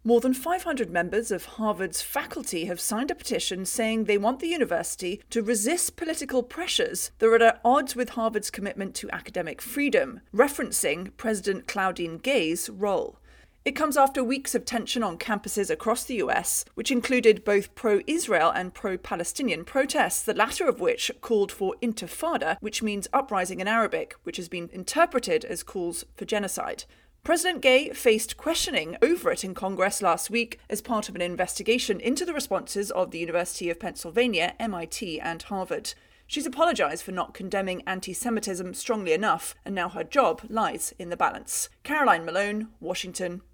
More than 500 members of Harvard's faculty have signed a petition saying they want the university to resist political pressures that are at odds with Harvard's commitment to academic freedom, referencing President Claudine Gay's role. It comes after weeks of tension on campuses across the US, which included both pro-Israel and pro-Palestinian protests, the latter of which called for intifada, which means uprising in Arabic, which has been interpreted as calls for genocide. President Gay faced questioning over it in Congress last week as part of an investigation into the responses of the University of Pennsylvania, MIT, and Harvard. She's apologised for not condemning anti-Semitism strongly enough, and now her job lies in the balance. Caroline Malone, Washington.